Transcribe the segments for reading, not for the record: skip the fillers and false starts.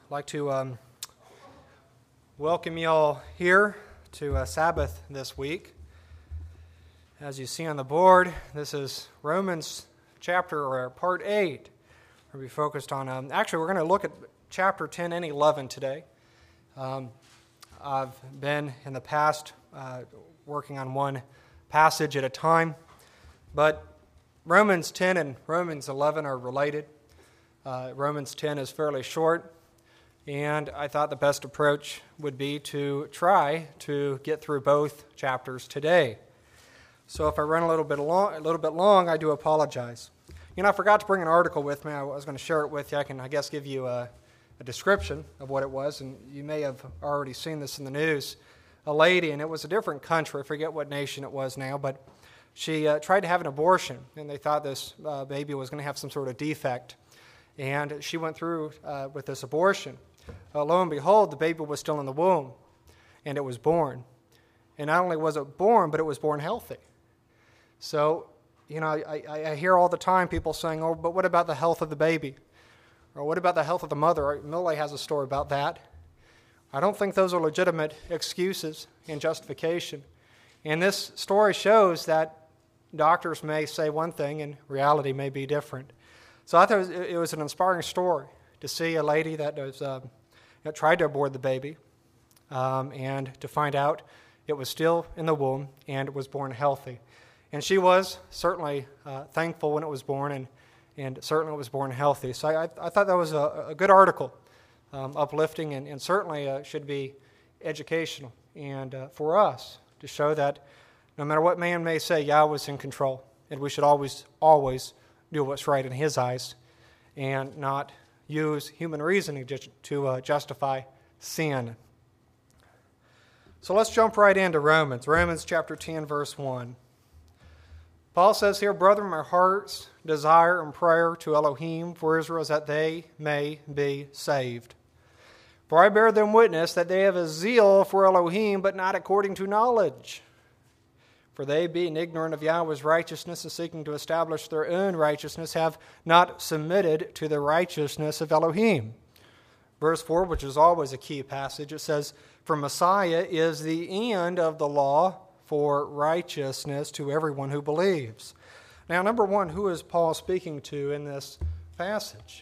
I'd like to welcome you all here to Sabbath this week. As you see on the board, this is Romans chapter or part 8. We'll be focused on, we're going to look at chapter 10 and 11 today. I've been in the past working on one passage at a time, but Romans 10 and Romans 11 are related. Romans 10 is fairly short, and I thought the best approach would be to try to get through both chapters today. So if I run a little bit long, I do apologize. I forgot to bring an article with me. I was going to share it with you. I can, give you a description of what it was, and you may have already seen this in the news. A lady, and it was a different country, I forget what nation it was now, but she tried to have an abortion, and they thought this baby was going to have some sort of defect. And she went through with this abortion. Lo and behold, the baby was still in the womb, and it was born. And not only was it born, but it was born healthy. So, I hear all the time people saying, oh, but what about the health of the baby? Or what about the health of the mother? Millie has a story about that. I don't think those are legitimate excuses and justification. And this story shows that doctors may say one thing and reality may be different. So I thought it was an inspiring story to see a lady that was, tried to abort the baby and to find out it was still in the womb and it was born healthy. And she was certainly thankful when it was born and certainly it was born healthy. So I thought that was a good article, uplifting and certainly should be educational and for us to show that no matter what man may say, Yahweh is in control, and we should always do what's right in His eyes and not use human reasoning to justify sin. So let's jump right into Romans chapter 10, verse 1. Paul says here, "Brethren, my heart's desire and prayer to Elohim for Israel is that they may be saved. For I bear them witness that they have a zeal for Elohim, but not according to knowledge. For they, being ignorant of Yahweh's righteousness and seeking to establish their own righteousness, have not submitted to the righteousness of Elohim." Verse 4, which is always a key passage, it says, "For Messiah is the end of the law for righteousness to everyone who believes." Now, number one, who is Paul speaking to in this passage?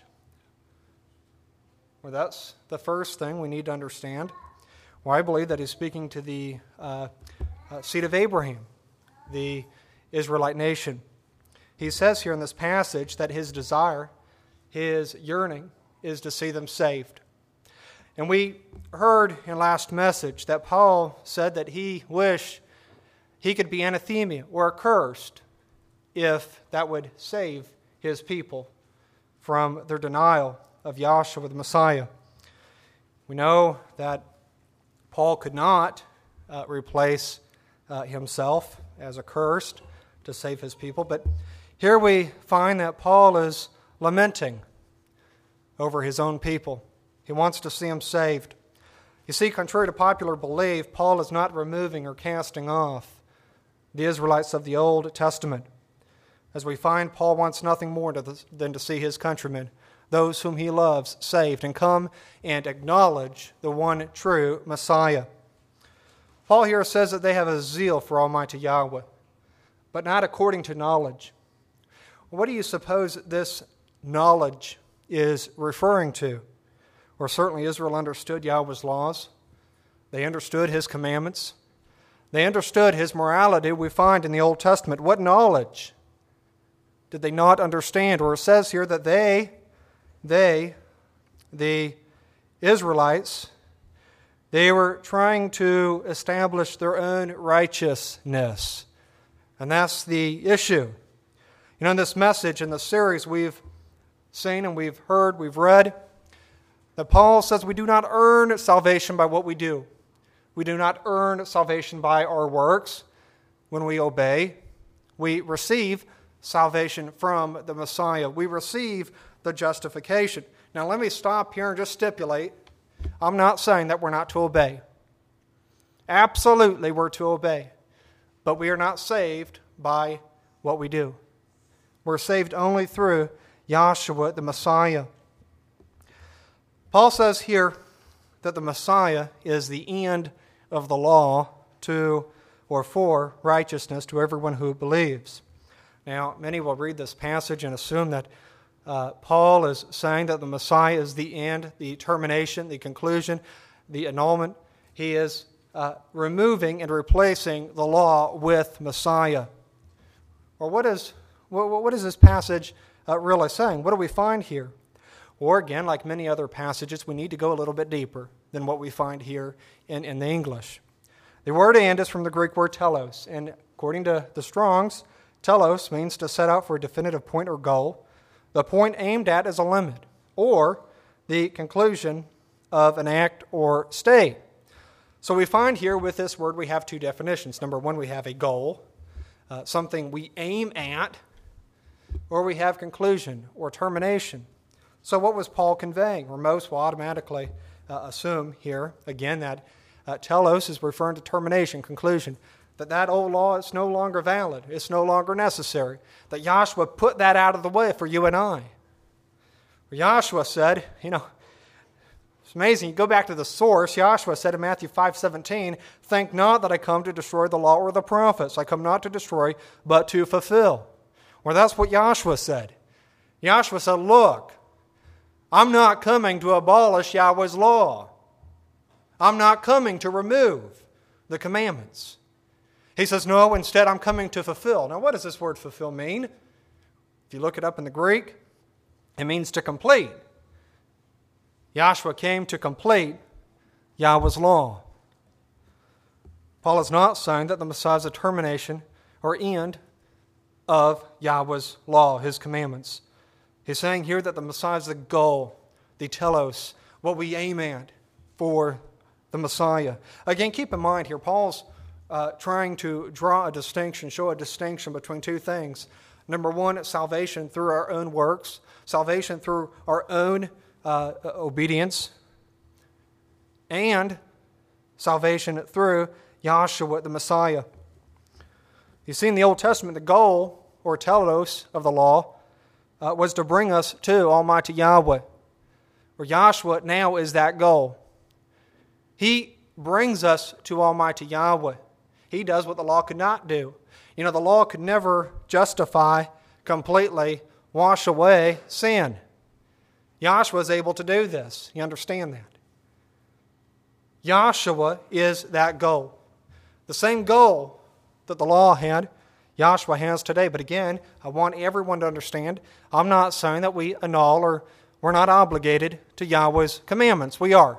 Well, that's the first thing we need to understand. Well, I believe that he's speaking to the seed of Abraham, the Israelite nation. He says here in this passage that his desire, his yearning, is to see them saved. And we heard in last message that Paul said that he wished he could be anathema or accursed if that would save his people from their denial of Yahshua the Messiah. We know that Paul could not replace himself as accursed to save his people. But here we find that Paul is lamenting over his own people. He wants to see them saved. You see, contrary to popular belief, Paul is not removing or casting off the Israelites of the Old Testament. As we find, Paul wants nothing more than to see his countrymen, those whom he loves, saved and come and acknowledge the one true Messiah. Paul here says that they have a zeal for Almighty Yahweh, but not according to knowledge. What do you suppose this knowledge is referring to? Well, certainly Israel understood Yahweh's laws. They understood His commandments. They understood His morality we find in the Old Testament. What knowledge did they not understand? Or it says here that they, the Israelites, they were trying to establish their own righteousness. And that's the issue. In this message, in the series, we've seen and we've heard, we've read, that Paul says we do not earn salvation by what we do. We do not earn salvation by our works when we obey. We receive salvation from the Messiah. We receive the justification. Now let me stop here and just stipulate, I'm not saying that we're not to obey. Absolutely we're to obey. But we are not saved by what we do. We're saved only through Yahshua the Messiah. Paul says here that the Messiah is the end of the law to or for righteousness to everyone who believes. Now, many will read this passage and assume that Paul is saying that the Messiah is the end, the termination, the conclusion, the annulment. He is removing and replacing the law with Messiah. Or what is this passage really saying? What do we find here? Or again, like many other passages, we need to go a little bit deeper than what we find here in the English. The word "and" is from the Greek word telos, and according to the Strong's, telos means to set out for a definitive point or goal. The point aimed at is a limit, or the conclusion of an act or state. So we find here with this word we have two definitions. Number one, we have a goal, something we aim at, or we have conclusion or termination. So what was Paul conveying? Or most will automatically assume here, again, that telos is referring to termination, conclusion, that old law is no longer valid, it's no longer necessary, that Joshua put that out of the way for you and I. Joshua said, it's amazing. You go back to the source. Joshua said in Matthew 5:17, "Think not that I come to destroy the law or the prophets. I come not to destroy, but to fulfill." Well, that's what Joshua said. Joshua said, look, I'm not coming to abolish Yahweh's law. I'm not coming to remove the commandments. He says, no, instead I'm coming to fulfill. Now, what does this word fulfill mean? If you look it up in the Greek, it means to complete. Joshua came to complete Yahweh's law. Paul is not saying that the Messiah is a termination or end of Yahweh's law, His commandments. He's saying here that the Messiah is the goal, the telos, what we aim at for the Messiah. Again, keep in mind here, Paul's trying to draw a distinction, show a distinction between two things. Number one, salvation through our own works, salvation through our own obedience, and salvation through Yahshua, the Messiah. You see, in the Old Testament, the goal, or telos, of the law was to bring us to Almighty Yahweh, where Yahshua now is that goal. He brings us to Almighty Yahweh. He does what the law could not do. The law could never justify, completely wash away sin. Yahshua is able to do this. You understand that? Yahshua is that goal. The same goal that the law had, Yahshua has today. But again, I want everyone to understand, I'm not saying that we annul or we're not obligated to Yahweh's commandments. We are.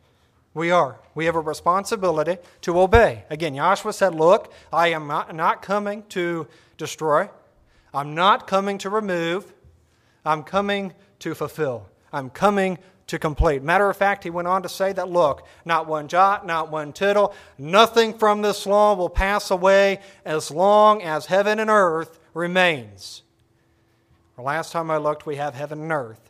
We have a responsibility to obey. Again, Yahshua said, look, I am not coming to destroy. I'm not coming to remove. I'm coming to fulfill. I'm coming to complete. Matter of fact, he went on to say that, look, not one jot, not one tittle, nothing from this law will pass away as long as heaven and earth remains. The last time I looked, we have heaven and earth.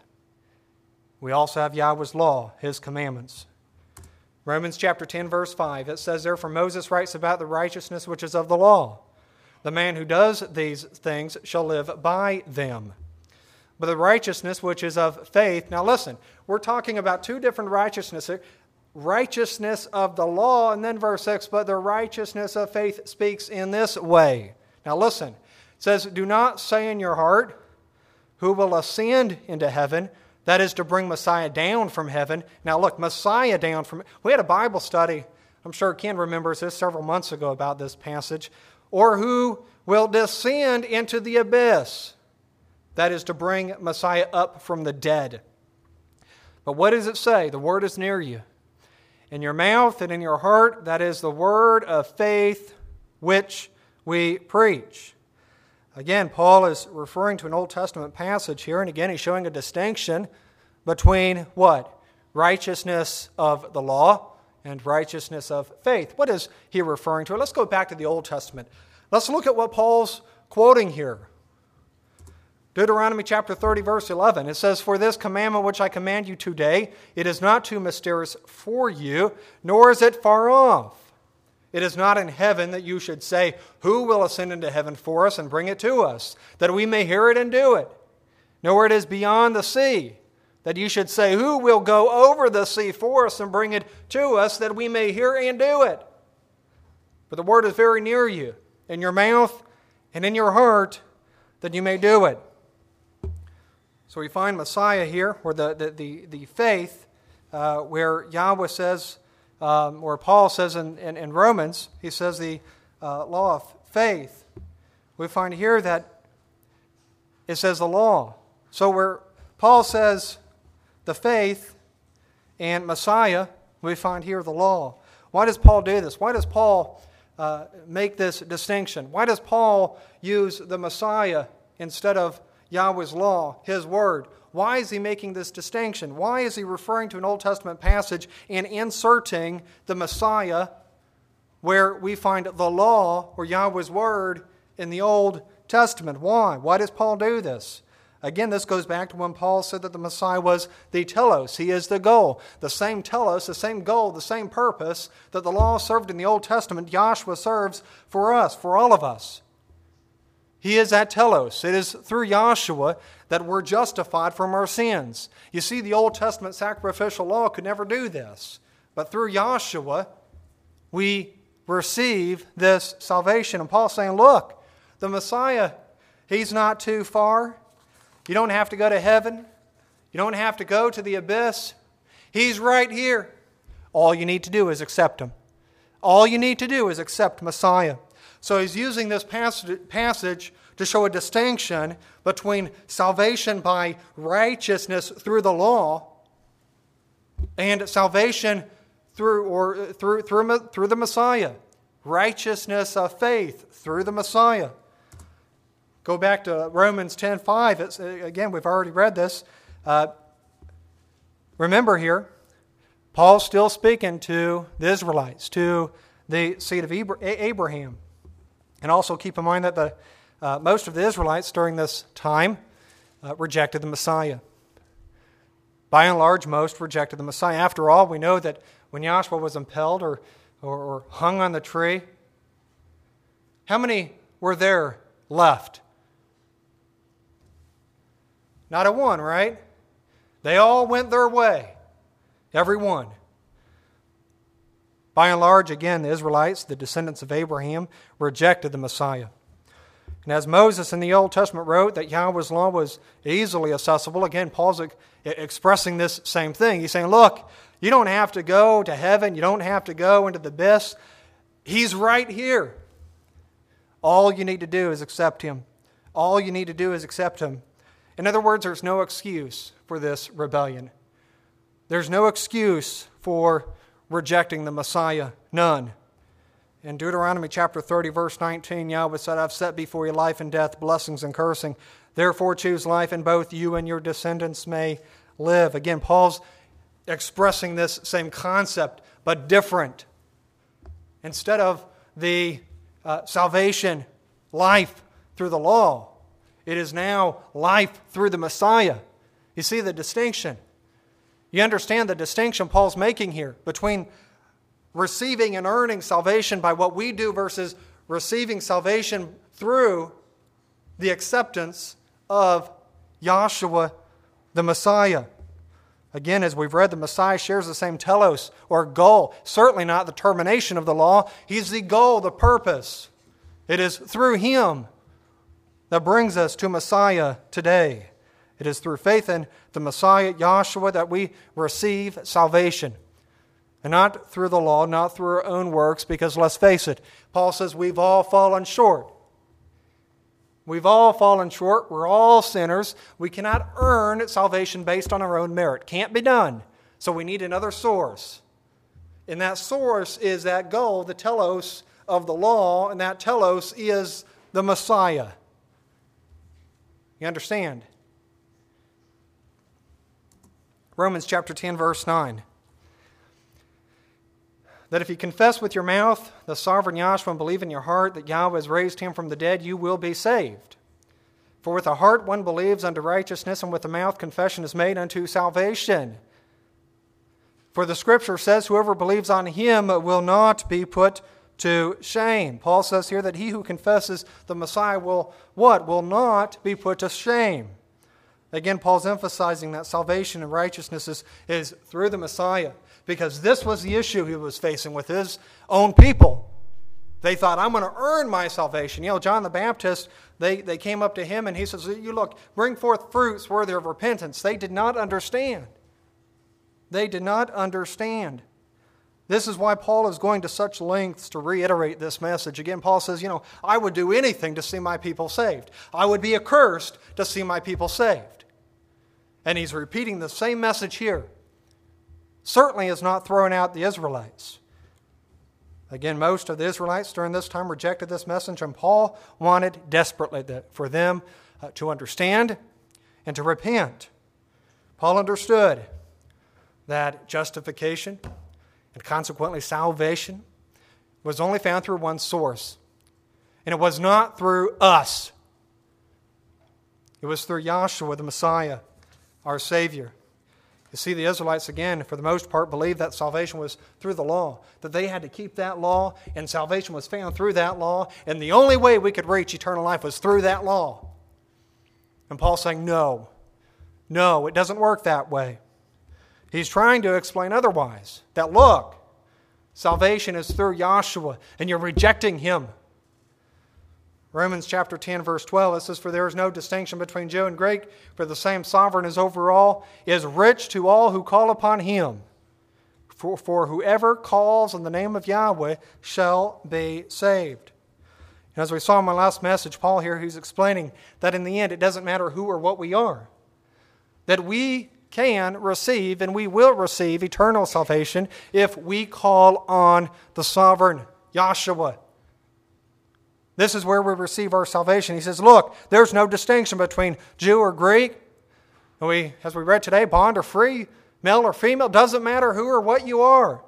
We also have Yahweh's law, His commandments. Romans chapter 10, verse 5, it says, therefore Moses writes about the righteousness which is of the law. The man who does these things shall live by them. But the righteousness which is of faith, now listen, we're talking about two different righteousnesses here. Righteousness of the law, and then verse 6, but the righteousness of faith speaks in this way. Now listen, it says, do not say in your heart, who will ascend into heaven, that is to bring Messiah down from heaven. Now look, Messiah down from... We had a Bible study, I'm sure Ken remembers this several months ago about this passage. Or who will descend into the abyss. That is to bring Messiah up from the dead. But what does it say? The word is near you. In your mouth and in your heart, that is the word of faith which we preach. Again, Paul is referring to an Old Testament passage here, and again, he's showing a distinction between what? Righteousness of the law and righteousness of faith. What is he referring to? Let's go back to the Old Testament. Let's look at what Paul's quoting here. Deuteronomy chapter 30, verse 11. It says, for this commandment which I command you today, it is not too mysterious for you, nor is it far off. It is not in heaven that you should say, who will ascend into heaven for us and bring it to us, that we may hear it and do it? Nor it is beyond the sea, that you should say, who will go over the sea for us and bring it to us that we may hear and do it? For the word is very near you, in your mouth and in your heart, that you may do it. So we find Messiah here, or the faith, where Yahweh says, or Paul says in Romans, he says the law of faith. We find here that it says the law. So where Paul says the faith and Messiah, we find here the law. Why does Paul do this? Why does Paul make this distinction? Why does Paul use the Messiah instead of Yahweh's law, His word? Why is he making this distinction? Why is he referring to an Old Testament passage and inserting the Messiah where we find the law or Yahweh's word in the Old Testament? Why? Why does Paul do this? Again, this goes back to when Paul said that the Messiah was the telos. He is the goal. The same telos, the same goal, the same purpose that the law served in the Old Testament, Yahshua serves for us, for all of us. He is that telos. It is through Yahshua that we're justified from our sins. You see, the Old Testament sacrificial law could never do this. But through Yahshua, we receive this salvation. And Paul's saying, look, the Messiah, He's not too far. You don't have to go to heaven. You don't have to go to the abyss. He's right here. All you need to do is accept Him. All you need to do is accept Messiah. So he's using this passage to show a distinction between salvation by righteousness through the law and salvation through the Messiah. Righteousness of faith through the Messiah. Go back to Romans 10:5. Again, we've already read this. Remember here, Paul's still speaking to the Israelites, to the seed of Abraham. And also keep in mind that most of the Israelites during this time rejected the Messiah. By and large, most rejected the Messiah. After all, we know that when Yahshua was impaled or hung on the tree, how many were there left? Not a one, right? They all went their way. Every one. By and large, again, the Israelites, the descendants of Abraham, rejected the Messiah. And as Moses in the Old Testament wrote that Yahweh's law was easily accessible, again, Paul's expressing this same thing. He's saying, look, you don't have to go to heaven. You don't have to go into the abyss. He's right here. All you need to do is accept Him. All you need to do is accept Him. In other words, there's no excuse for this rebellion. There's no excuse for rejecting the Messiah. None. In Deuteronomy chapter 30, verse 19, Yahweh said, I've set before you life and death, blessings and cursing. Therefore choose life, and both you and your descendants may live. Again, Paul's expressing this same concept, but different. Instead of the salvation, life through the law, it is now life through the Messiah. You see the distinction. You understand the distinction Paul's making here between receiving and earning salvation by what we do versus receiving salvation through the acceptance of Yahshua, the Messiah. Again, as we've read, the Messiah shares the same telos or goal. Certainly not the termination of the law. He's the goal, the purpose. It is through Him that brings us to Messiah today. It is through faith in the Messiah, Yahshua, that we receive salvation. And not through the law, not through our own works, because let's face it, Paul says we've all fallen short. We've all fallen short. We're all sinners. We cannot earn salvation based on our own merit. Can't be done. So we need another source. And that source is that goal, the telos of the law, and that telos is the Messiah. You understand? Romans chapter 10, verse 9. That if you confess with your mouth the sovereign Yahshua and believe in your heart that Yahweh has raised Him from the dead, you will be saved. For with the heart one believes unto righteousness, and with the mouth confession is made unto salvation. For the Scripture says, whoever believes on Him will not be put to shame. Paul says here that he who confesses the Messiah will what? Will not be put to shame. Again, Paul's emphasizing that salvation and righteousness is through the Messiah, because this was the issue he was facing with his own people. They thought, I'm going to earn my salvation. John the Baptist, they came up to him and he says, you look, bring forth fruits worthy of repentance. They did not understand. They did not understand. This is why Paul is going to such lengths to reiterate this message. Again, Paul says, I would do anything to see my people saved. I would be accursed to see my people saved. And he's repeating the same message here. Certainly is not throwing out the Israelites. Again, most of the Israelites during this time rejected this message, and Paul wanted desperately for them to understand and to repent. Paul understood that justification and consequently salvation was only found through one source. And it was not through us. It was through Yahshua, the Messiah, our Savior. You see, the Israelites, again, for the most part, believed that salvation was through the law, that they had to keep that law, and salvation was found through that law, and the only way we could reach eternal life was through that law. And Paul's saying, no, it doesn't work that way. He's trying to explain otherwise, that look, salvation is through Yahshua, and you're rejecting Him. Romans chapter 10, verse 12, it says, for there is no distinction between Jew and Greek, for the same sovereign is over all, is rich to all who call upon Him. For whoever calls on the name of Yahweh shall be saved. And as we saw in my last message, Paul here, he's explaining that in the end, it doesn't matter who or what we are. That we can receive and we will receive eternal salvation if we call on the sovereign Yahshua. This is where we receive our salvation. He says, look, there's no distinction between Jew or Greek. As we read today, bond or free, male or female, doesn't matter who or what you are.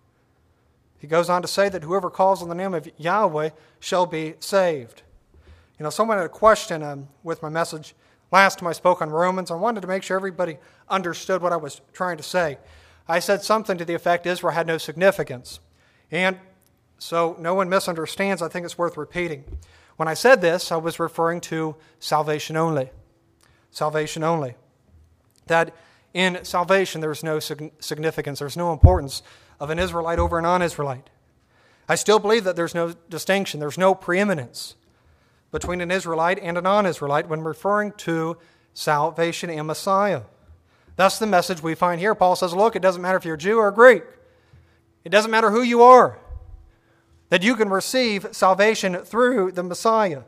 He goes on to say that whoever calls on the name of Yahweh shall be saved. Someone had a question with my message last time I spoke on Romans. I wanted to make sure everybody understood what I was trying to say. I said something to the effect Israel had no significance. And so no one misunderstands. I think it's worth repeating. When I said this, I was referring to salvation only. Salvation only. That in salvation there's no significance, there's no importance of an Israelite over a non-Israelite. I still believe that there's no distinction, there's no preeminence between an Israelite and a non-Israelite when referring to salvation and Messiah. That's the message we find here. Paul says, look, it doesn't matter if you're Jew or Greek. It doesn't matter who you are. That you can receive salvation through the Messiah.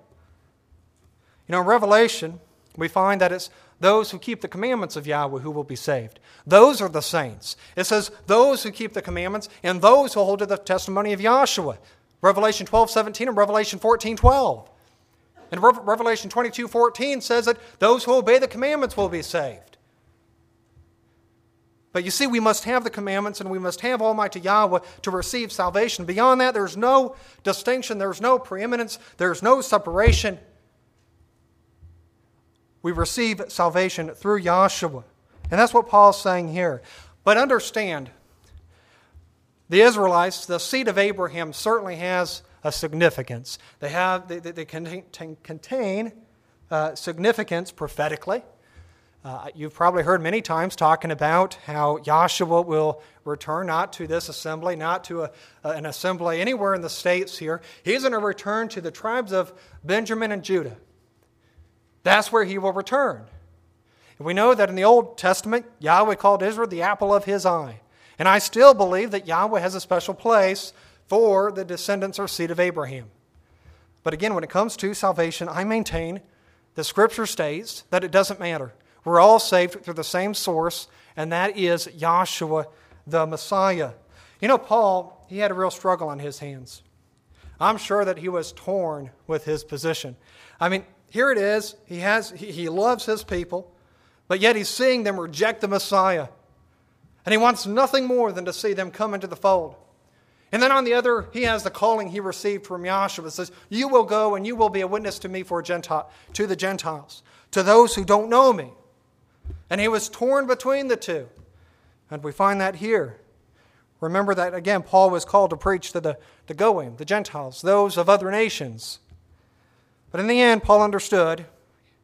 In Revelation, we find that it's those who keep the commandments of Yahweh who will be saved. Those are the saints. It says those who keep the commandments and those who hold to the testimony of Yahshua. Revelation 12:17 and Revelation 14:12. And Revelation 22:14 says that those who obey the commandments will be saved. But you see, we must have the commandments and we must have Almighty Yahweh to receive salvation. Beyond that, there's no distinction, there's no preeminence, there's no separation. We receive salvation through Yahshua. And that's what Paul's saying here. But understand, the Israelites, the seed of Abraham, certainly has a significance. They contain significance prophetically. You've probably heard many times talking about how Yahshua will return not to this assembly, not to an assembly anywhere in the states here. He's going to return to the tribes of Benjamin and Judah. That's where he will return. And we know that in the Old Testament, Yahweh called Israel the apple of his eye. And I still believe that Yahweh has a special place for the descendants or seed of Abraham. But again, when it comes to salvation, I maintain the Scripture states that it doesn't matter. We're all saved through the same source, and that is Yahshua, the Messiah. Paul, he had a real struggle on his hands. I'm sure that he was torn with his position. Here it is. He loves his people, but yet he's seeing them reject the Messiah. And he wants nothing more than to see them come into the fold. And then on the other, he has the calling he received from Yahshua. It says, you will go and you will be a witness to me to the Gentiles, to those who don't know me. And he was torn between the two. And we find that here. Remember that, again, Paul was called to preach to the Goyim, the Gentiles, those of other nations. But in the end, Paul understood,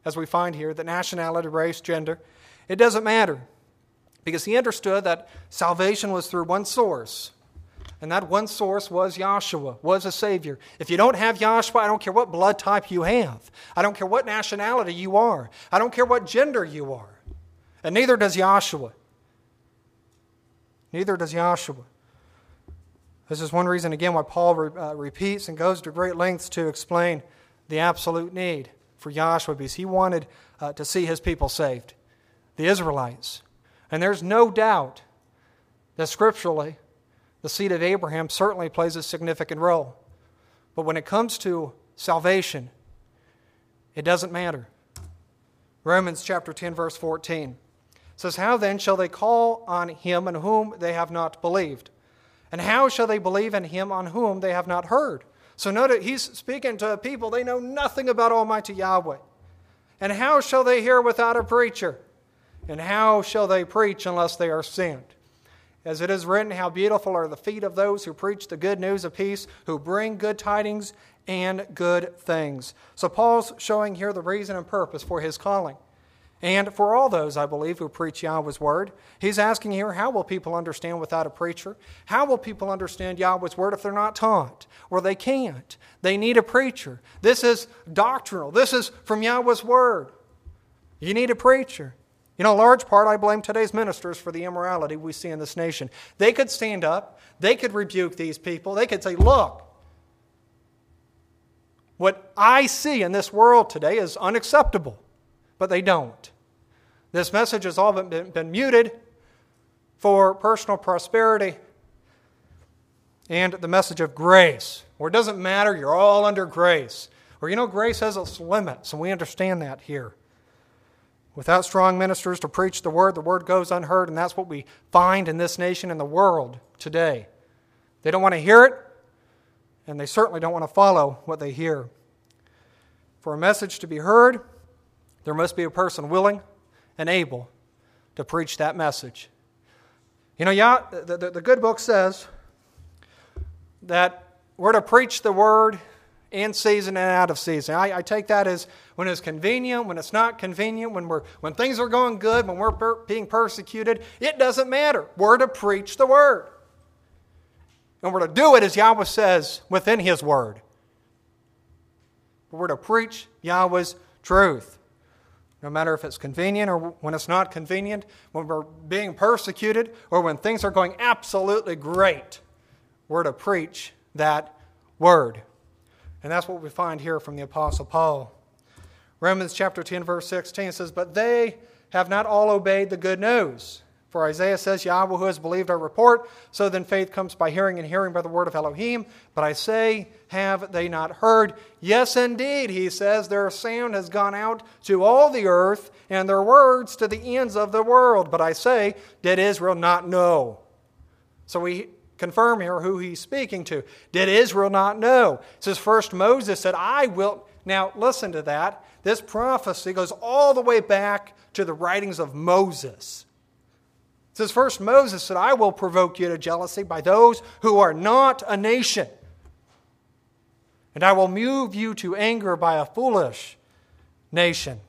as we find here, that nationality, race, gender, it doesn't matter. Because he understood that salvation was through one source. And that one source was Yahshua, was a Savior. If you don't have Yahshua, I don't care what blood type you have. I don't care what nationality you are. I don't care what gender you are. And neither does Yahshua. Neither does Yahshua. This is one reason, again, why Paul repeats and goes to great lengths to explain the absolute need for Yahshua, because he wanted to see his people saved, the Israelites. And there's no doubt that scripturally, the seed of Abraham certainly plays a significant role. But when it comes to salvation, it doesn't matter. Romans chapter 10, verse 14 says, "How then shall they call on him in whom they have not believed? And how shall they believe in him on whom they have not heard?" So note he's speaking to a people, they know nothing about Almighty Yahweh. "And how shall they hear without a preacher? And how shall they preach unless they are sent? As it is written, how beautiful are the feet of those who preach the good news of peace, who bring good tidings and good things." So Paul's showing here the reason and purpose for his calling. And for all those, I believe, who preach Yahweh's word, he's asking here, how will people understand without a preacher? How will people understand Yahweh's word if they're not taught? Well, they can't. They need a preacher. This is doctrinal. This is from Yahweh's word. You need a preacher. You know, in large part, I blame today's ministers for the immorality we see in this nation. They could stand up. They could rebuke these people. They could say, look, what I see in this world today is unacceptable. But they don't. This message has all been muted for personal prosperity and the message of grace. Where it doesn't matter, you're all under grace. Or, you know, grace has its limits, and we understand that here. Without strong ministers to preach the word goes unheard, and that's what we find in this nation and the world today. They don't want to hear it, and they certainly don't want to follow what they hear. For a message to be heard, there must be a person willing and able to preach that message. You know, the good book says that we're to preach the word in season and out of season. I take that as when it's convenient, when it's not convenient, when things are going good, when we're being persecuted. It doesn't matter. We're to preach the word. And we're to do it as Yahweh says within His word. We're to preach Yahweh's truth. No matter if it's convenient or when it's not convenient, when we're being persecuted or when things are going absolutely great, we're to preach that word. And that's what we find here from the Apostle Paul. Romans chapter 10, verse 16 says, "But they have not all obeyed the good news. For Isaiah says, Yahweh who has believed our report, so then faith comes by hearing, and hearing by the word of Elohim. But I say, have they not heard? Yes, indeed," he says, "their sound has gone out to all the earth, and their words to the ends of the world. But I say, did Israel not know?" So we confirm here who he's speaking to. Did Israel not know? It says, first Moses said, I will. Now, listen to that. This prophecy goes all the way back to the writings of Moses. It says, first Moses said, I will provoke you to jealousy by those who are not a nation. And I will move you to anger by a foolish nation.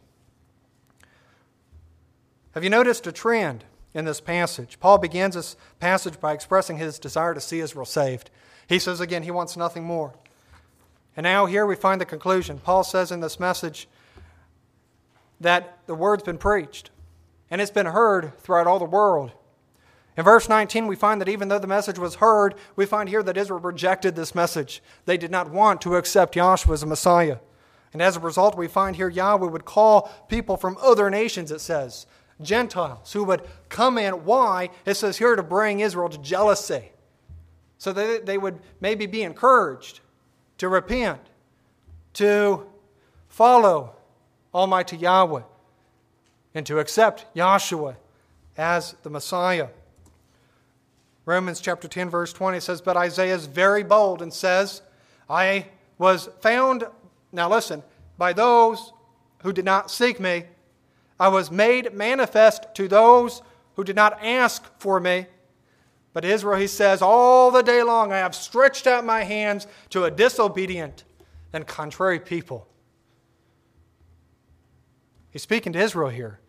Have you noticed a trend in this passage? Paul begins this passage by expressing his desire to see Israel saved. He says again, he wants nothing more. And now here we find the conclusion. Paul says in this message that the word's been preached, and it's been heard throughout all the world. In verse 19, we find that even though the message was heard, we find here that Israel rejected this message. They did not want to accept Yahshua as a Messiah. And as a result, we find here Yahweh would call people from other nations, it says, Gentiles, who would come in. Why? It says here to bring Israel to jealousy. So that they would maybe be encouraged to repent, to follow Almighty Yahweh, and to accept Yahshua as the Messiah. Romans chapter 10, verse 20 says, but Isaiah is very bold and says, I was found, now listen, by those who did not seek me. I was made manifest to those who did not ask for me. But Israel, he says, all the day long I have stretched out my hands to a disobedient and contrary people. He's speaking to Israel here.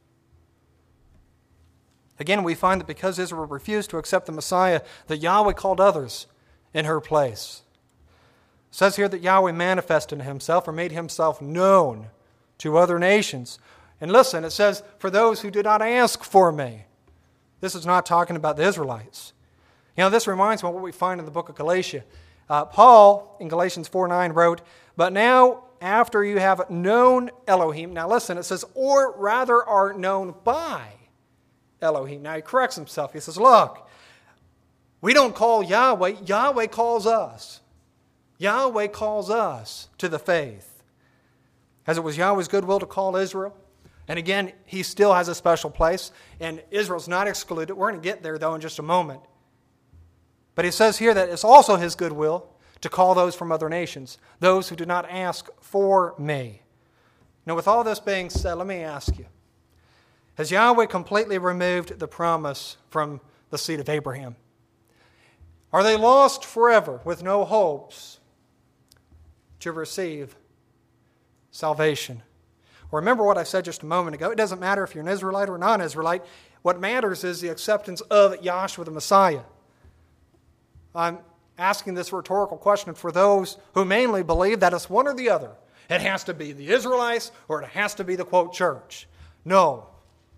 Again, we find that because Israel refused to accept the Messiah, that Yahweh called others in her place. It says here that Yahweh manifested himself or made himself known to other nations. And listen, it says, for those who did not ask for me. This is not talking about the Israelites. You know, this reminds me of what we find in the book of Galatia. Paul, in Galatians 4:9, wrote, but now after you have known Elohim, now listen, it says, or rather are known by Elohim. Now he corrects himself. He says, look, we don't call Yahweh. Yahweh calls us. Yahweh calls us to the faith. As it was Yahweh's goodwill to call Israel. And again, he still has a special place. And Israel's not excluded. We're going to get there, though, in just a moment. But he says here that it's also his goodwill to call those from other nations, those who did not ask for me. Now, with all this being said, let me ask you, has Yahweh completely removed the promise from the seed of Abraham? Are they lost forever with no hopes to receive salvation? Remember what I said just a moment ago. It doesn't matter if you're an Israelite or a non-Israelite. What matters is the acceptance of Yahshua the Messiah. I'm asking this rhetorical question for those who mainly believe that it's one or the other. It has to be the Israelites or it has to be the, quote, church. No.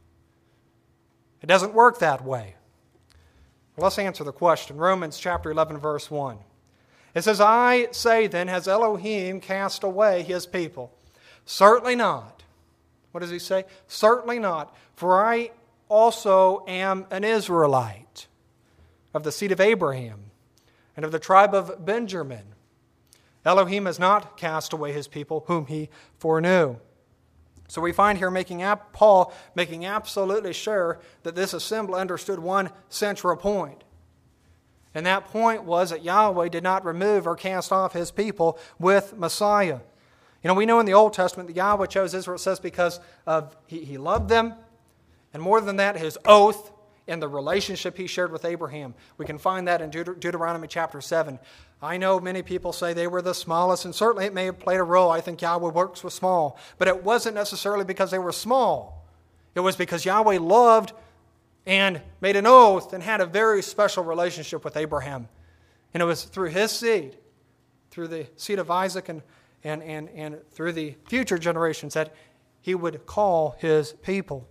It doesn't work that way. Well, let's answer the question. Romans chapter 11, verse 1. It says, I say then, has Elohim cast away his people? Certainly not. What does he say? Certainly not. For I also am an Israelite of the seed of Abraham and of the tribe of Benjamin. Elohim has not cast away his people whom he foreknew. So we find here Paul making absolutely sure that this assembly understood one central point. And that point was that Yahweh did not remove or cast off his people with Messiah. You know, we know in the Old Testament that Yahweh chose Israel, it says, because of he loved them. And more than that, his oath and the relationship he shared with Abraham. We can find that in Deuteronomy chapter 7. I know many people say they were the smallest, and certainly it may have played a role. I think Yahweh works with small. But it wasn't necessarily because they were small. It was because Yahweh loved and made an oath and had a very special relationship with Abraham. And it was through his seed, through the seed of Isaac and through the future generations that he would call his people.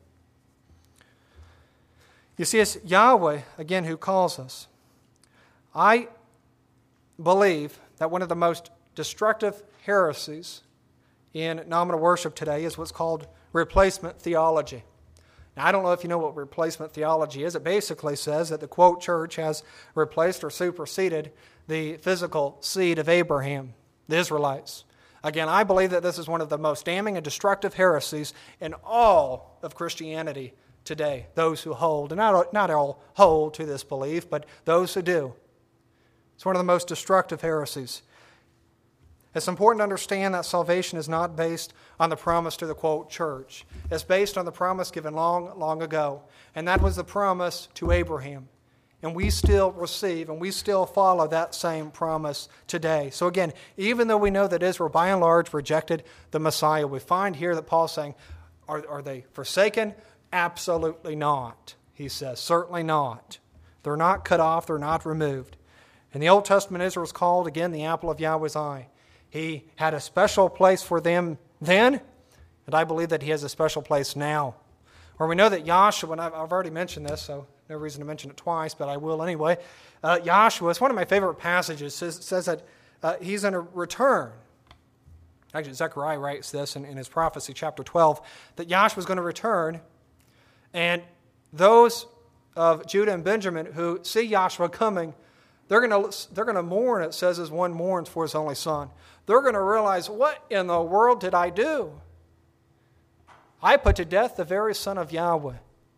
You see, it's Yahweh, again, who calls us. I believe that one of the most destructive heresies in nominal worship today is what's called replacement theology. Now, I don't know if you know what replacement theology is. It basically says that the, quote, church has replaced or superseded the physical seed of Abraham, the Israelites. Again, I believe that this is one of the most damning and destructive heresies in all of Christianity today. Those who hold, and not all hold to this belief, but those who do. It's one of the most destructive heresies. It's important to understand that salvation is not based on the promise to the, quote, church. It's based on the promise given long, long ago. And that was the promise to Abraham. And we still receive and we still follow that same promise today. So again, even though we know that Israel by and large rejected the Messiah, we find here that Paul's saying, are they forsaken? Absolutely not, he says. Certainly not. They're not cut off. They're not removed. In the Old Testament, Israel is called, again, the apple of Yahweh's eye. He had a special place for them then, and I believe that he has a special place now. Or we know that Yahshua, and I've already mentioned this, so no reason to mention it twice, but I will anyway. Yahshua is one of my favorite passages. It says that he's going to return. Actually, Zechariah writes this in his prophecy, chapter 12, that Yahshua is going to return, and those of Judah and Benjamin who see Yahshua coming, they're going to mourn, it says, as one mourns for his only son. They're going to realize, what in the world did I do? I put to death the very son of Yahweh.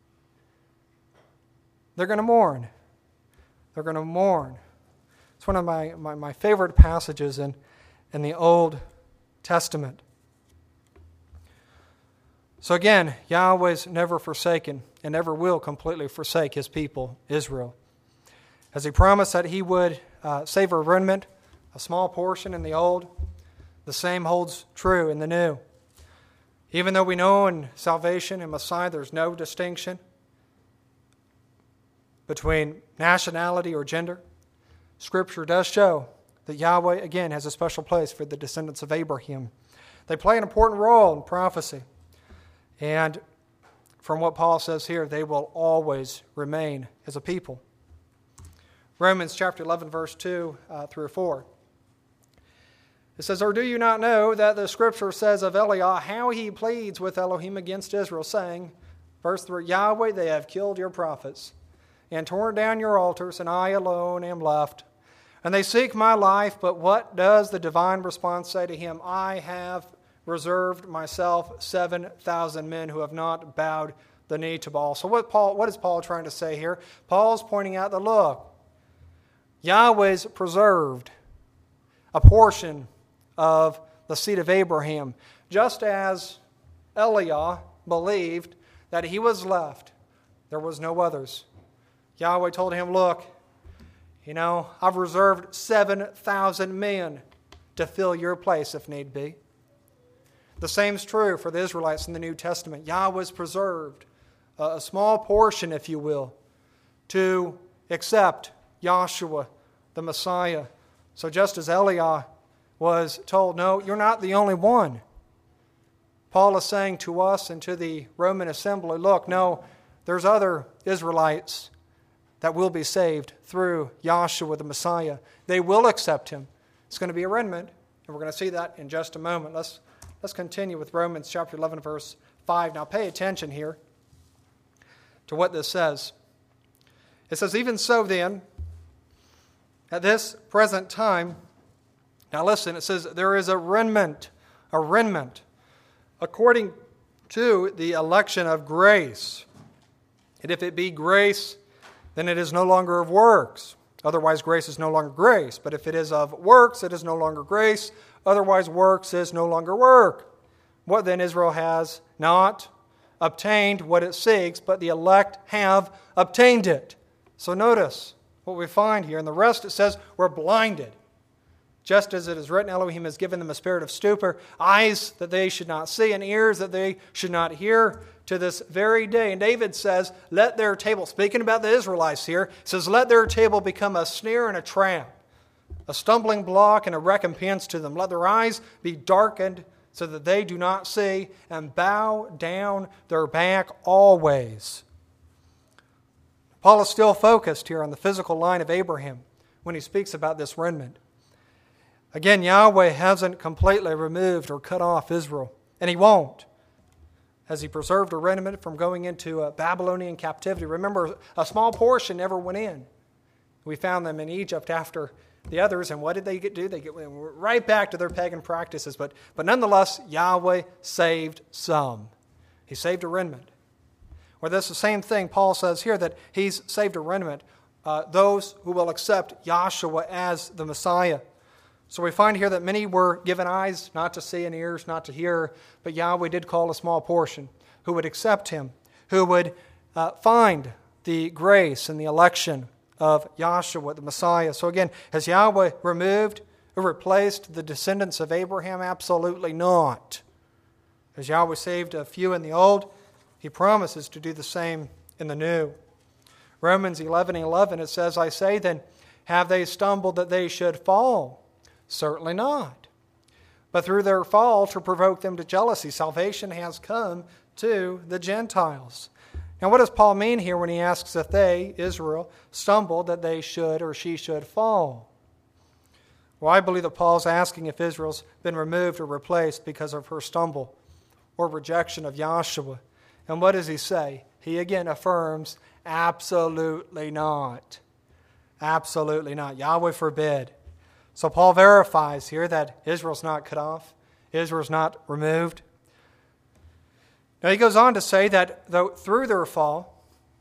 They're going to mourn. They're going to mourn. It's one of my favorite passages in the Old Testament. So again, Yahweh's never forsaken and never will completely forsake his people, Israel. As he promised that he would save a remnant, a small portion in the old, the same holds true in the new. Even though we know in salvation and Messiah there's no distinction between nationality or gender, Scripture does show that Yahweh, again, has a special place for the descendants of Abraham. They play an important role in prophecy. And from what Paul says here, they will always remain as a people. Romans chapter 11, verse 2 through 4. It says, "Or do you not know that the Scripture says of Eliah how he pleads with Elohim against Israel, saying," verse 3, "Yahweh, they have killed your prophets and torn down your altars, and I alone am left. And they seek my life, but what does the divine response say to him? I have reserved myself 7,000 men who have not bowed the knee to Baal." So what is Paul trying to say here? Paul's pointing out that, look, Yahweh's preserved a portion of the seed of Abraham, just as Eliah believed that he was left. There was no others. Yahweh told him, look, I've reserved 7,000 men to fill your place if need be. The same is true for the Israelites in the New Testament. Yahweh's preserved a small portion, if you will, to accept Yahshua, the Messiah. So just as Eliah was told, no, you're not the only one. Paul is saying to us and to the Roman assembly, look, no, there's other Israelites that will be saved through Yahshua, the Messiah. They will accept him. It's going to be a remnant, and we're going to see that in just a moment. Let's continue with Romans chapter 11, verse 5. Now pay attention here to what this says. It says, "Even so then, at this present time," now listen, it says, "there is a remnant, according to the election of grace. And if it be grace, then it is no longer of works. Otherwise, grace is no longer grace. But if it is of works, it is no longer grace. Otherwise, works is no longer work. What then? Israel has not obtained what it seeks, but the elect have obtained it." So notice what we find here. In the rest it says, we're blinded. Just as it is written, Elohim has given them a spirit of stupor, eyes that they should not see, and ears that they should not hear, to this very day. And David says, let their table, speaking about the Israelites here, says, let their table become a snare and a trap, a stumbling block and a recompense to them. Let their eyes be darkened so that they do not see, and bow down their back always. Paul is still focused here on the physical line of Abraham when he speaks about this remnant. Again, Yahweh hasn't completely removed or cut off Israel, and he won't, as he preserved a remnant from going into Babylonian captivity. Remember, a small portion never went in. We found them in Egypt after the others, and what did they do? They went right back to their pagan practices, but nonetheless, Yahweh saved some. He saved a remnant. Well, that's the same thing Paul says here, that he's saved a remnant, those who will accept Yahshua as the Messiah. So we find here that many were given eyes not to see and ears not to hear, but Yahweh did call a small portion who would accept him, who would find the grace and the election of Yahshua, the Messiah. So again, has Yahweh removed or replaced the descendants of Abraham? Absolutely not. Has Yahweh saved a few in the old? He promises to do the same in the new. Romans 11:11, it says, I say then, have they stumbled that they should fall? Certainly not. But through their fall to provoke them to jealousy, salvation has come to the Gentiles. Now what does Paul mean here when he asks if they, Israel, stumbled that they should or she should fall? Well, I believe that Paul's asking if Israel's been removed or replaced because of her stumble or rejection of Yahshua. And what does he say? He again affirms, absolutely not. Absolutely not. Yahweh forbid. So Paul verifies here that Israel's not cut off. Israel's not removed. Now he goes on to say that though through their fall,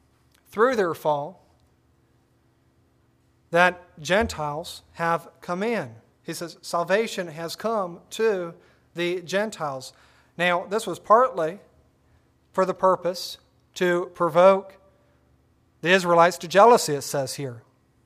that Gentiles have come in. He says salvation has come to the Gentiles. Now this was partly for the purpose to provoke the Israelites to jealousy, it says here.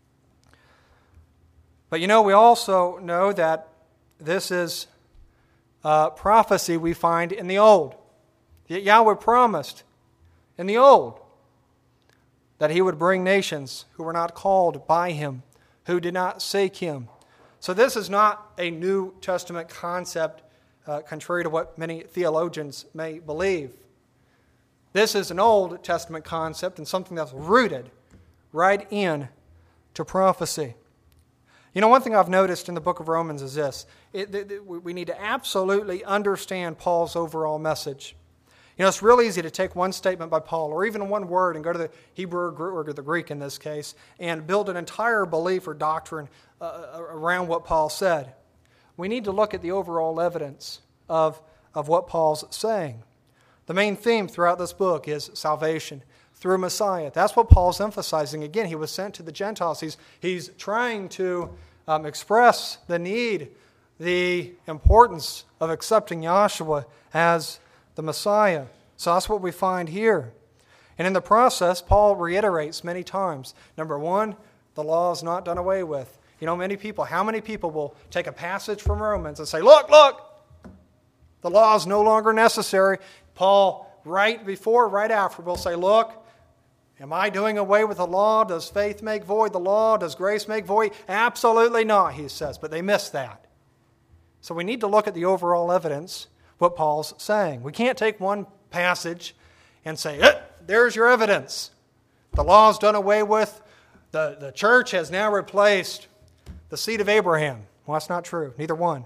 But we also know that this is prophecy we find in the Old. Yet Yahweh promised in the Old that He would bring nations who were not called by Him, who did not seek Him. So this is not a New Testament concept, contrary to what many theologians may believe. This is an Old Testament concept and something that's rooted right in to prophecy. You know, one thing I've noticed in the book of Romans is this. We need to absolutely understand Paul's overall message. You know, it's real easy to take one statement by Paul, or even one word, and go to the Hebrew or the Greek in this case, and build an entire belief or doctrine around what Paul said. We need to look at the overall evidence of what Paul's saying. The main theme throughout this book is salvation through Messiah. That's what Paul's emphasizing. Again, he was sent to the Gentiles. He's trying to express the need, the importance of accepting Yahshua as the Messiah. So that's what we find here. And in the process, Paul reiterates many times. Number one, the law is not done away with. You know, how many people will take a passage from Romans and say, look, the law is no longer necessary. Paul, right after, will say, look, am I doing away with the law? Does faith make void the law? Does grace make void? Absolutely not, he says, but they miss that. So we need to look at the overall evidence, what Paul's saying. We can't take one passage and say, there's your evidence. The law is done away with. The church has now replaced the seed of Abraham. Well, that's not true. Neither one.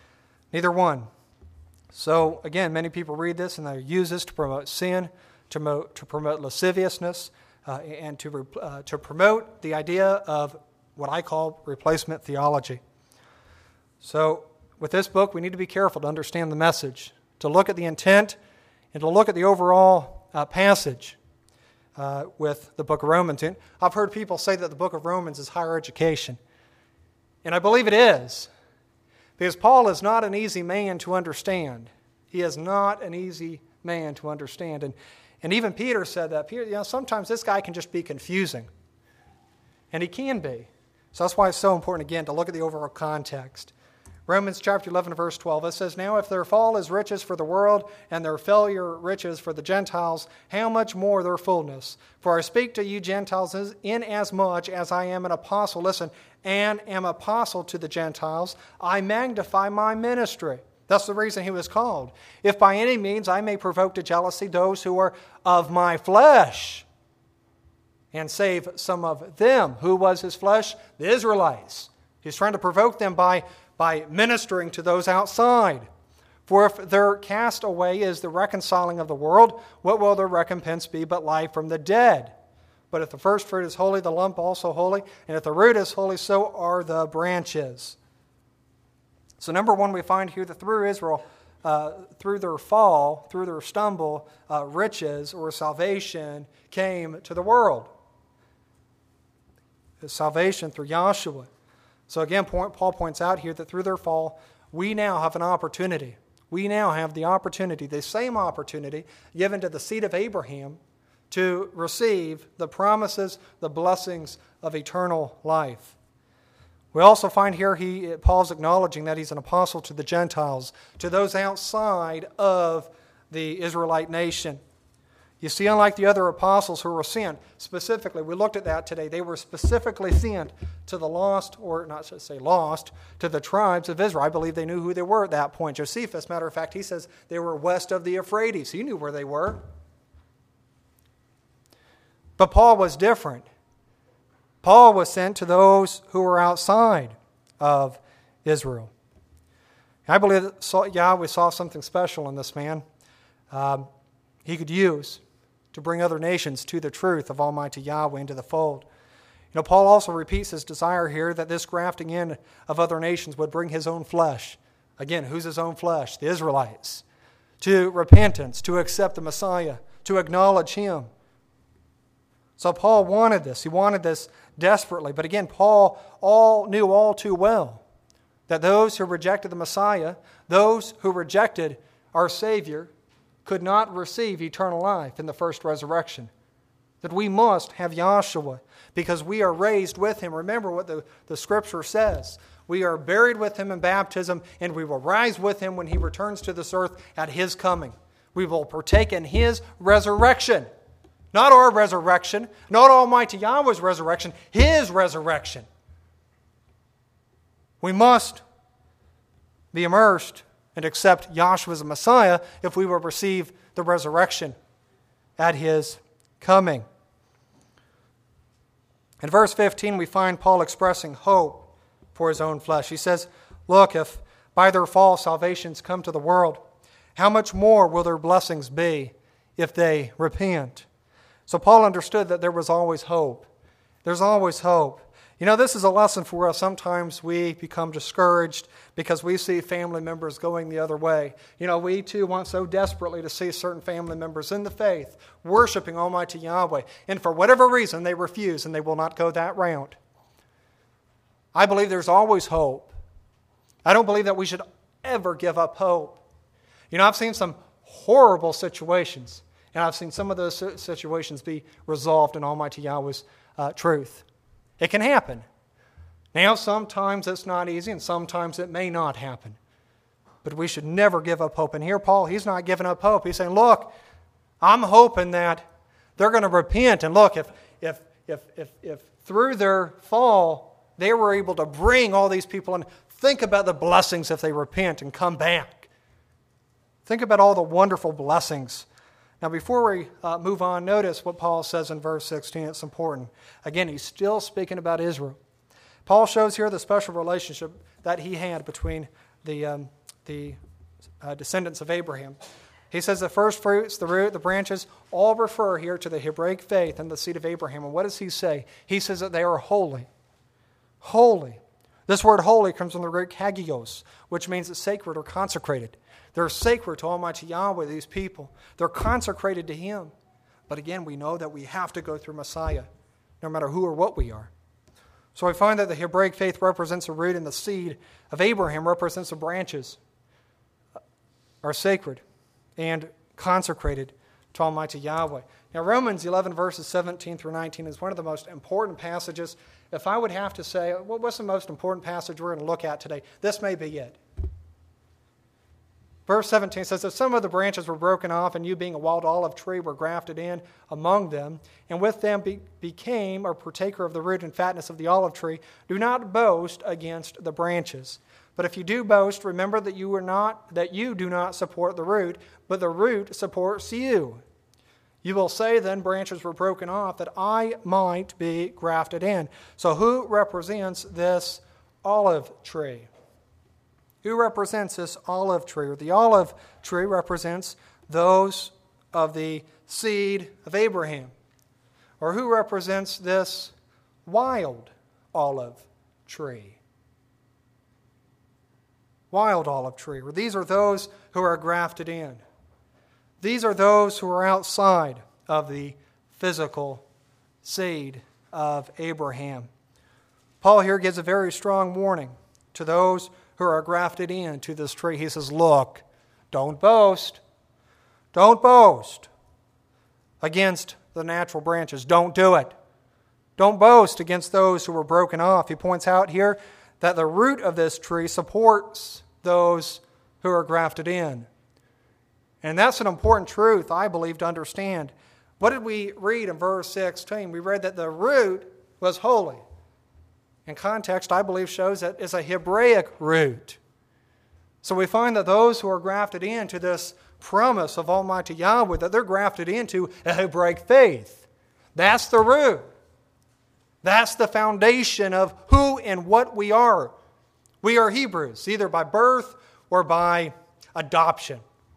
So, again, many people read this and they use this to promote sin, to promote lasciviousness, and to promote the idea of what I call replacement theology. So, with this book, we need to be careful to understand the message, to look at the intent, and to look at the overall passage with the book of Romans. And I've heard people say that the book of Romans is higher education. And I believe it is, because Paul is not an easy man to understand. He is not an easy man to understand. And even Peter said that. Peter, sometimes this guy can just be confusing. And he can be. So that's why it's so important, again, to look at the overall context. Romans chapter 11, verse 12, it says, now if their fall is riches for the world, and their failure riches for the Gentiles, how much more their fullness? For I speak to you Gentiles inasmuch as I am an apostle, and am apostle to the Gentiles, I magnify my ministry. That's the reason he was called. If by any means I may provoke to jealousy those who are of my flesh, and save some of them. Who was his flesh? The Israelites. He's trying to provoke them by ministering to those outside. For if their cast away is the reconciling of the world, what will their recompense be but life from the dead? But if the first fruit is holy, the lump also holy, and if the root is holy, so are the branches. So number one, we find here that through Israel, through their fall, through their stumble, riches or salvation came to the world. Salvation through Yahshua. So again, Paul points out here that through their fall, we now have an opportunity. We now have the opportunity, the same opportunity given to the seed of Abraham to receive the promises, the blessings of eternal life. We also find here Paul's acknowledging that he's an apostle to the Gentiles, to those outside of the Israelite nation. You see, unlike the other apostles who were sent, specifically, we looked at that today, they were specifically sent to the lost, or not to say lost, to the tribes of Israel. I believe they knew who they were at that point. Josephus, matter of fact, he says they were west of the Euphrates. He knew where they were. But Paul was different. Paul was sent to those who were outside of Israel. I believe that Yahweh saw something special in this man he could use to bring other nations to the truth of Almighty Yahweh into the fold. You know, Paul also repeats his desire here that this grafting in of other nations would bring his own flesh. Again, who's his own flesh? The Israelites. To repentance, to accept the Messiah, to acknowledge him. So Paul wanted this. He wanted this desperately. But again, Paul knew all too well that those who rejected the Messiah, those who rejected our Savior, could not receive eternal life in the first resurrection. That we must have Yahshua because we are raised with him. Remember what the Scripture says. We are buried with him in baptism, and we will rise with him when he returns to this earth at his coming. We will partake in His resurrection. Not our resurrection, not Almighty Yahweh's resurrection, His resurrection. We must be immersed and accept Yahshua as a Messiah if we will receive the resurrection at His coming. In verse 15, we find Paul expressing hope for his own flesh. He says, "Look, if by their fall salvations come to the world, how much more will their blessings be if they repent?" So Paul understood that there was always hope. There's always hope. You know, this is a lesson for us. Sometimes we become discouraged because we see family members going the other way. You know, we too want so desperately to see certain family members in the faith worshiping Almighty Yahweh. And for whatever reason, they refuse and they will not go that route. I believe there's always hope. I don't believe that we should ever give up hope. You know, I've seen some horrible situations, and I've seen some of those situations be resolved in Almighty Yahweh's truth. It can happen. Now, sometimes it's not easy, and sometimes it may not happen. But we should never give up hope. And here, Paul, he's not giving up hope. He's saying, look, I'm hoping that they're going to repent. And look, if through their fall, they were able to bring all these people in, think about the blessings if they repent and come back. Think about all the wonderful blessings. Now, before we move on, notice what Paul says in verse 16. It's important. Again, he's still speaking about Israel. Paul shows here the special relationship that he had between the descendants of Abraham. He says the first fruits, the root, the branches, all refer here to the Hebraic faith and the seed of Abraham. And what does he say? He says that they are holy. Holy. This word holy comes from the Greek hagios, which means it's sacred or consecrated. They're sacred to Almighty Yahweh, these people. They're consecrated to Him. But again, we know that we have to go through Messiah, no matter who or what we are. So we find that the Hebraic faith represents the root, and the seed of Abraham represents the branches, are sacred and consecrated to Almighty Yahweh. Now, Romans 11, verses 17 through 19 is one of the most important passages. If I would have to say, what's the most important passage we're going to look at today? This may be it. Verse 17 says, "If some of the branches were broken off, and you being a wild olive tree were grafted in among them, and with them became a partaker of the root and fatness of the olive tree, do not boast against the branches. But if you do boast, remember that you do not support the root, but the root supports you. You will say then, branches were broken off, that I might be grafted in." So who represents this olive tree? Who represents this olive tree? The olive tree represents those of the seed of Abraham. Or who represents this wild olive tree? Wild olive tree. Or these are those who are grafted in. These are those who are outside of the physical seed of Abraham. Paul here gives a very strong warning to those who are grafted into this tree. He says, look, don't boast. Don't boast against the natural branches. Don't do it. Don't boast against those who were broken off. He points out here that the root of this tree supports those who are grafted in. And that's an important truth, I believe, to understand. What did we read in verse 16? We read that the root was holy. And context, I believe, shows that it's a Hebraic root. So we find that those who are grafted into this promise of Almighty Yahweh, that they're grafted into a Hebraic faith. That's the root. That's the foundation of who and what we are. We are Hebrews, either by birth or by adoption.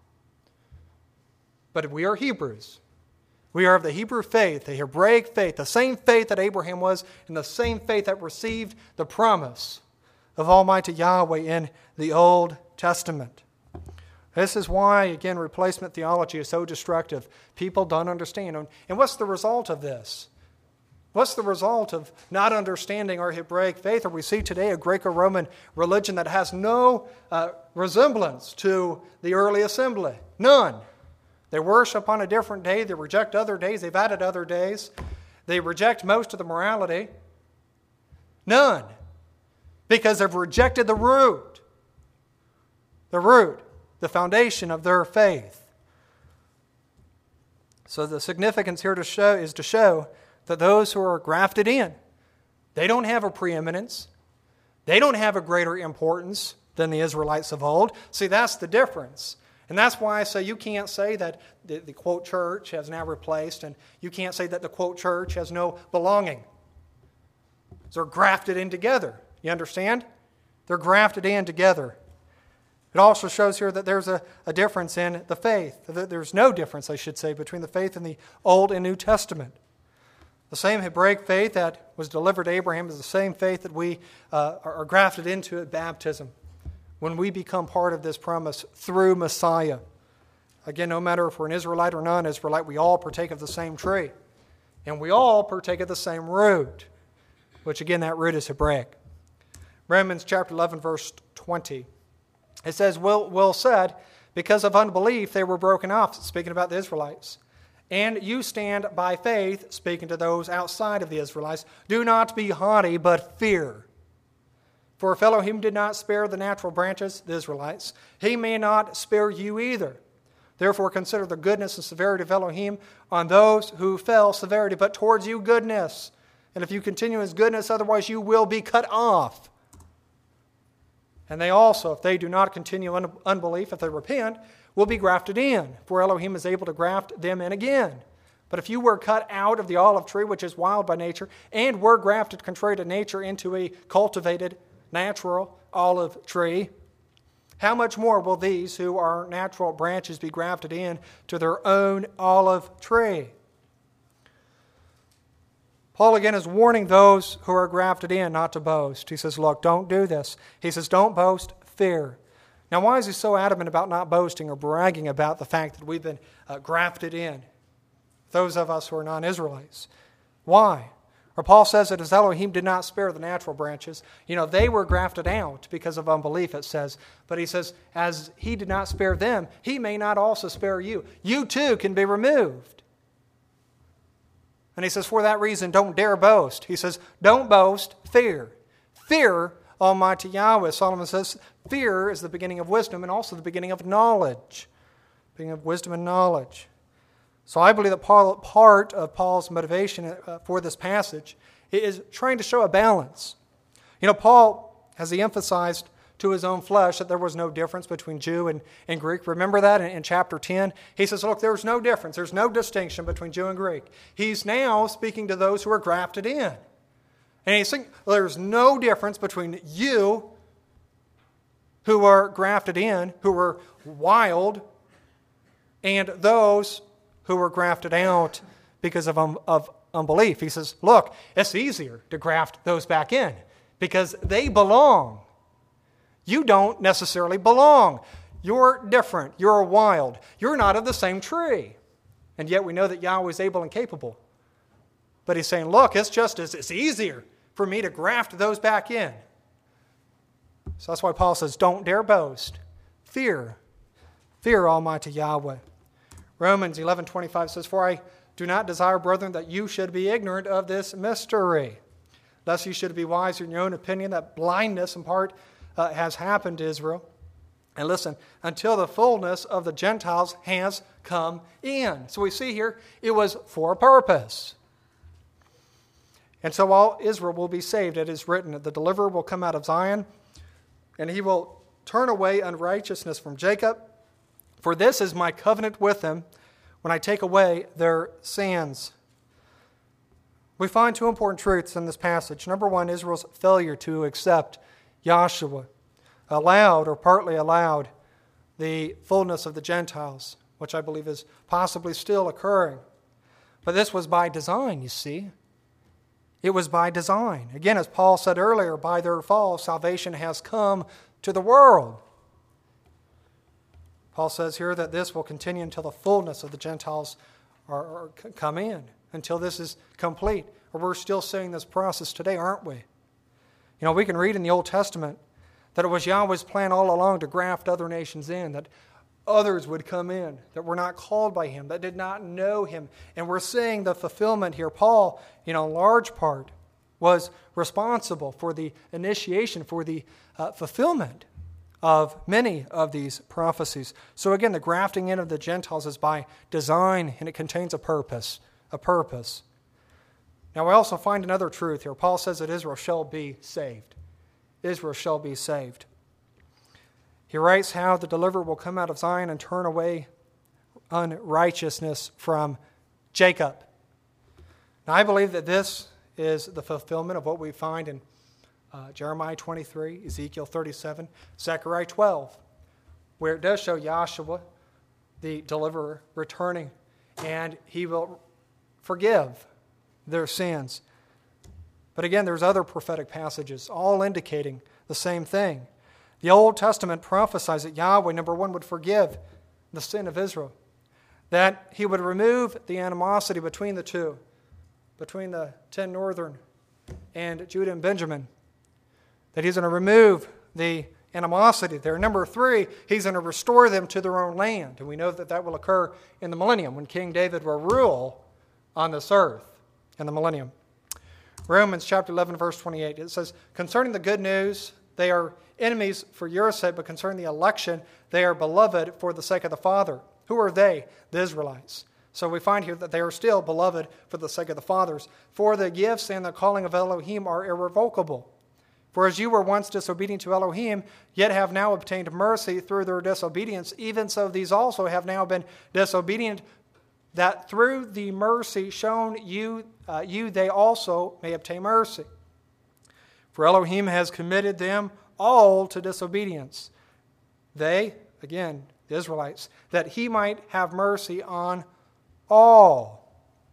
But we are Hebrews. We are of the Hebrew faith, the Hebraic faith, the same faith that Abraham was, and the same faith that received the promise of Almighty Yahweh in the Old Testament. This is why, again, replacement theology is so destructive. People don't understand. And what's the result of this? What's the result of not understanding our Hebraic faith? Or we see today a Greco-Roman religion that has no resemblance to the early assembly. None. They worship on a different day. They reject other days. They've added other days. They reject most of the morality. None. Because they've rejected the root. The root, the foundation of their faith. So the significance here is to show that those who are grafted in, they don't have a preeminence. They don't have a greater importance than the Israelites of old. See, that's the difference. And that's why I say you can't say that the quote church has now replaced, and you can't say that the quote church has no belonging. They're grafted in together. You understand? They're grafted in together. It also shows here that there's a difference in the faith. There's no difference, I should say, between the faith in the Old and New Testament. The same Hebraic faith that was delivered to Abraham is the same faith that we are grafted into at baptism when we become part of this promise through Messiah. Again, no matter if we're an Israelite or non-Israelite, we all partake of the same tree. And we all partake of the same root, which again, that root is Hebraic. Romans chapter 11, verse 20. It says, Will said, because of unbelief they were broken off, speaking about the Israelites. And you stand by faith, speaking to those outside of the Israelites. Do not be haughty, but fear. For if Elohim did not spare the natural branches, the Israelites, he may not spare you either. Therefore consider the goodness and severity of Elohim on those who fell severity, but towards you goodness. And if you continue his goodness, otherwise you will be cut off. And they also, if they do not continue unbelief, if they repent, will be grafted in, for Elohim is able to graft them in again. But if you were cut out of the olive tree, which is wild by nature, and were grafted contrary to nature into a cultivated, natural olive tree, how much more will these who are natural branches be grafted in to their own olive tree? Paul again is warning those who are grafted in not to boast. He says, look, don't do this. He says, don't boast, fear. Now, why is he so adamant about not boasting or bragging about the fact that we've been grafted in? Those of us who are non-Israelites. Why? Or Paul says that as Elohim did not spare the natural branches, they were grafted out because of unbelief, it says. But he says, as he did not spare them, he may not also spare you. You too can be removed. And he says, for that reason, don't dare boast. He says, don't boast, fear. Fear Almighty Yahweh. Solomon says, fear is the beginning of wisdom and also the beginning of knowledge. Beginning of wisdom and knowledge. So I believe that part of Paul's motivation for this passage is trying to show a balance. Paul, as he emphasized to his own flesh that there was no difference between Jew and Greek. Remember that in chapter 10? He says, look, there's no difference. There's no distinction between Jew and Greek. He's now speaking to those who are grafted in. And he's saying, there's no difference between you who are grafted in, who are wild, and those who were grafted out because of unbelief. He says, look, it's easier to graft those back in because they belong. You don't necessarily belong. You're different. You're wild. You're not of the same tree. And yet we know that Yahweh is able and capable. But he's saying, look, it's easier for me to graft those back in. So that's why Paul says, don't dare boast. Fear. Fear Almighty Yahweh. Romans 11:25 says, for I do not desire, brethren, that you should be ignorant of this mystery, lest you should be wise in your own opinion, that blindness in part has happened to Israel. And listen, until the fullness of the Gentiles has come in. So we see here, it was for a purpose. And so all Israel will be saved. It is written that the deliverer will come out of Zion, and he will turn away unrighteousness from Jacob. For this is my covenant with them when I take away their sins. We find two important truths in this passage. Number one, Israel's failure to accept Yahshua allowed or partly allowed the fullness of the Gentiles, which I believe is possibly still occurring. But this was by design, you see. It was by design. Again, as Paul said earlier, by their fall, salvation has come to the world. Paul says here that this will continue until the fullness of the Gentiles are come in, until this is complete. Or we're still seeing this process today, aren't we? We can read in the Old Testament that it was Yahweh's plan all along to graft other nations in, that others would come in, that were not called by Him, that did not know Him. And we're seeing the fulfillment here. Paul, in large part, was responsible for the initiation, for the fulfillment of many of these prophecies. So again, the grafting in of the Gentiles is by design, and it contains a purpose. A purpose. Now we also find another truth here. Paul says that Israel shall be saved. Israel shall be saved. He writes how the deliverer will come out of Zion and turn away unrighteousness from Jacob. Now I believe that this is the fulfillment of what we find in Jeremiah 23, Ezekiel 37, Zechariah 12, where it does show Yahshua, the deliverer, returning, and he will forgive their sins. But again, there's other prophetic passages, all indicating the same thing. The Old Testament prophesies that Yahweh, number one, would forgive the sin of Israel, that he would remove the animosity between the two, between the 10 northern and Judah and Benjamin, that he's going to remove the animosity there. Number three, he's going to restore them to their own land. And we know that that will occur in the millennium, when King David will rule on this earth in the millennium. Romans chapter 11, verse 28, it says, concerning the good news, they are enemies for your sake, but concerning the election, they are beloved for the sake of the Father. Who are they? The Israelites. So we find here that they are still beloved for the sake of the fathers. For the gifts and the calling of Elohim are irrevocable. For as you were once disobedient to Elohim, yet have now obtained mercy through their disobedience, even so these also have now been disobedient, that through the mercy shown you they also may obtain mercy. For Elohim has committed them all to disobedience. They, again, the Israelites, that he might have mercy on all.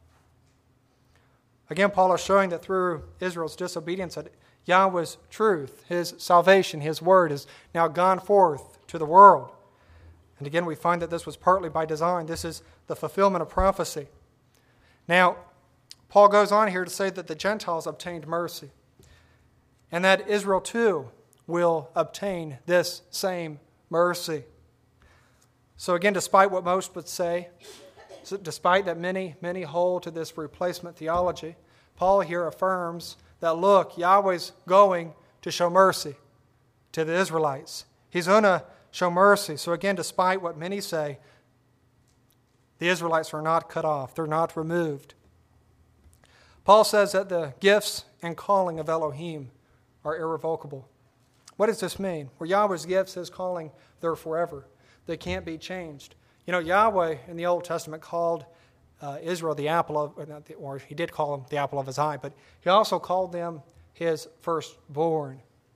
Again, Paul is showing that through Israel's disobedience, that Yahweh's truth, his salvation, his word is now gone forth to the world. And again, we find that this was partly by design. This is the fulfillment of prophecy. Now, Paul goes on here to say that the Gentiles obtained mercy, and that Israel too will obtain this same mercy. So again, despite what most would say, despite that many hold to this replacement theology, Paul here affirms that, look, Yahweh's going to show mercy to the Israelites. He's going to show mercy. So again, despite what many say, the Israelites are not cut off. They're not removed. Paul says that the gifts and calling of Elohim are irrevocable. What does this mean? Well, Yahweh's gifts, his calling, they're forever. They can't be changed. You know, Yahweh in the Old Testament called Israel the apple of, or he did call them the apple of his eye, but he also called them his firstborn.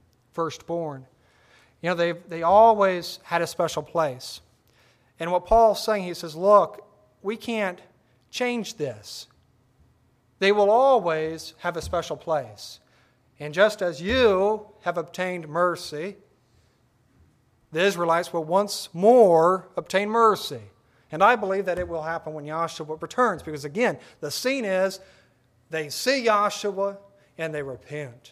You know, they always had a special place. And what Paul's saying, he says, look, we can't change this. They will always have a special place. And just as you have obtained mercy, the Israelites will once more obtain mercy. And I believe that it will happen when Yahshua returns. Because again, the scene is they see Yahshua and they repent.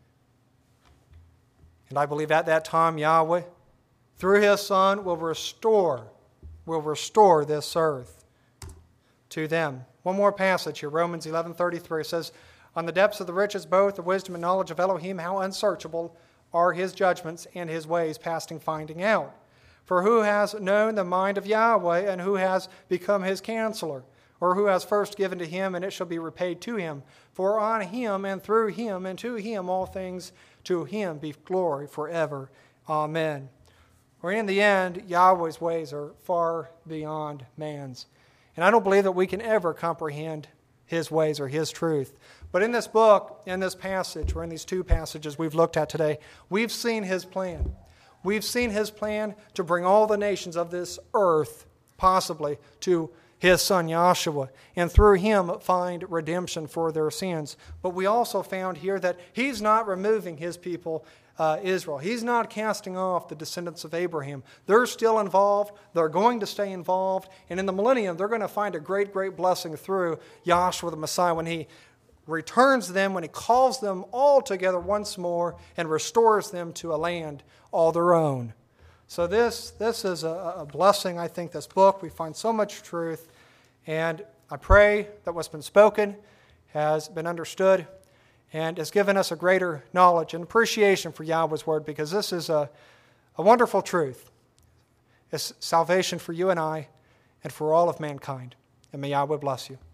And I believe at that time Yahweh, through his Son, will restore this earth to them. One more passage here, Romans 11:33 says, on the depths of the riches, both the wisdom and knowledge of Elohim, how unsearchable are his judgments and his ways past finding out. For who has known the mind of Yahweh, and who has become his counselor? Or who has first given to him, and it shall be repaid to him? For on him, and through him, and to him all things, to him be glory forever. Amen. For in the end, Yahweh's ways are far beyond man's. And I don't believe that we can ever comprehend his ways or his truth. But in this book, in this passage, or in these two passages we've looked at today, we've seen his plan. We've seen his plan to bring all the nations of this earth, possibly, to his Son Yahshua, and through him find redemption for their sins. But we also found here that he's not removing his people, Israel. He's not casting off the descendants of Abraham. They're still involved. They're going to stay involved. And in the millennium, they're going to find a great, great blessing through Yahshua the Messiah when he returns them, when he calls them all together once more and restores them to a land all their own. So this is a blessing, I think, this book. We find so much truth. And I pray that what's been spoken has been understood and has given us a greater knowledge and appreciation for Yahweh's word, because this is a a wonderful truth. It's salvation for you and I and for all of mankind. And may Yahweh bless you.